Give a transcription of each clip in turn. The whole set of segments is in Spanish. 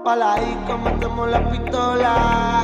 pa' la disco, metemos la pistola.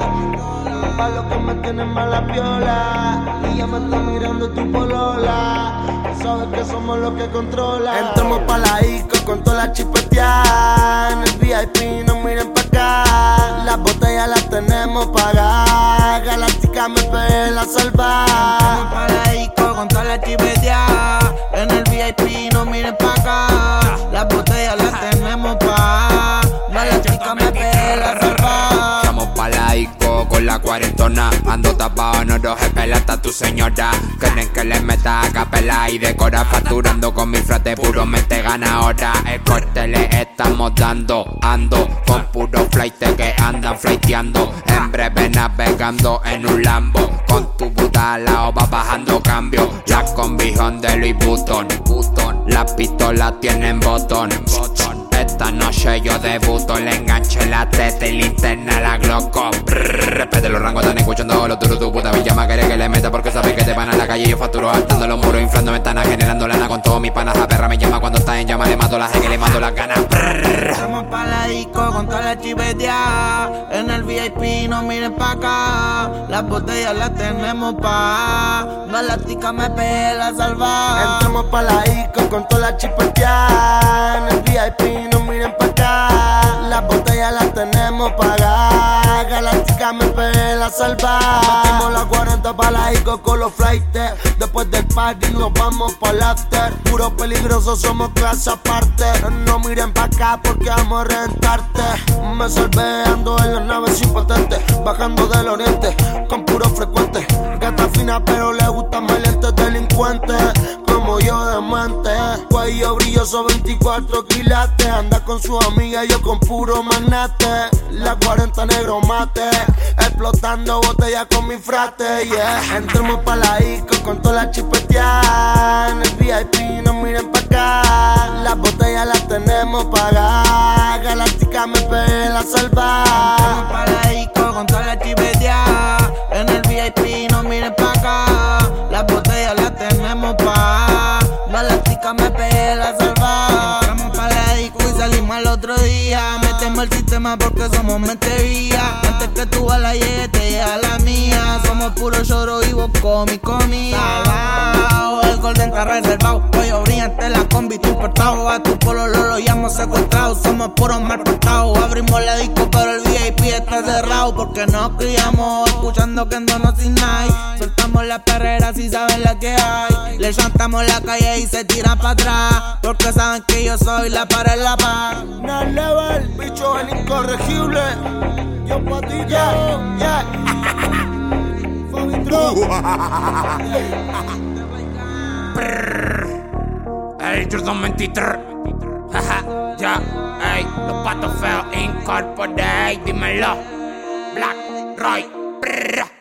Pa' los que me tienen mala piola. Y ya me está mirando tu polola. Sabes que somos los que controlan. Entramos pa' la disco con toda la chipeteada. En el VIP no miren pa' acá. Las botellas las tenemos pagadas. Galáctica me pegué la salva. Entramos pa' la disco con toda la chipeteada. En el VIP no miren pa' acá. Las botellas las tenemos pagadas. Galáctica me pegué la salva. Estamos pa' la disco con la cuarentona. Ando tapado en oro, pela hasta tu señora. Quieren que le meta a capela y decora. Facturando con mi frate, puro mente ganadora. El corte le estamos dando. Ando con puro flight que andan flighteando. En breve navegando en un Lambo. Con tu puta al lado va bajando cambio. La combijón de Louis Vuitton. Las pistolas tienen botón. Esta noche yo debuto, le enganché la teta y linterna a la Glocko. Respete los rangos, están escuchando los duros. Tu puta villama quiere que le meta porque sabe que te van a la calle. Yo facturo saltando los muros, inflando ventanas, generando lana con todos mis panas. La perra me llama cuando está en llama, le mato la que le mando las ganas. Estamos pa' la disco con toda la chipeteada. En el VIP no miren pa' acá. Las botellas las tenemos pa'. Galáctica me pegué la salva. Entramos pa' la disco con toda la chipeteada. En el VIP no miren pa' acá. Las botellas las tenemos pagadas. Galáctica me pegué la salva. Metimos la 40 pa' la disco con los flightes. Después del party nos vamos pa'l after. Puro peligroso, somos clase aparte. No miren pa' acá porque vamos a reventarte. Me salvé, ando en la nave sin patente. Bajando del oriente con puro frecuente. Gata fina pero le gustan maleantes delincuentes. Como yo demente. Cuello brilloso 24 quilates. Anda con su amiga, yo con puro magnate. La 40 negro mate. Explotando botella con mi frate, yeah. Entramos pa' la disco con toda la chipeteada. En el VIP no miren pa' acá. Las botellas las tenemos pagadas. Galáctica me pegué la salva. Entramos pa' la disco con toda la chipeteada. En el VIP no miren pa' acá. Las botellas las tenemos pagadas. Galáctica me pegué la salva. Entramos pa' la disco y salimos al otro día. Metemos el sistema porque somos mente vía. Antes que tú a la llegue, te llega la mía. Somos puro lloro y vos con mi comida. El golden está reservado. Pollo brillante, la combi, tu importado. A tu polo lo llamo secuestrado. Somos puros mal portados. Abrimos la disco, pero el VIP está cerrado. Porque nos criamos escuchando que no sin night. Soltamos la perrera si saben la que hay. Le chantamos la calle y se tiran para atrás. Porque saben que yo soy la para la paz. Next level, bicho el incorregible. Yo pa' ti, yeah. Fabi Drop. El Jordan 23. Jaja, ya, ey. Los patos feos incorporate, dímelo. Black, Roy, prrr.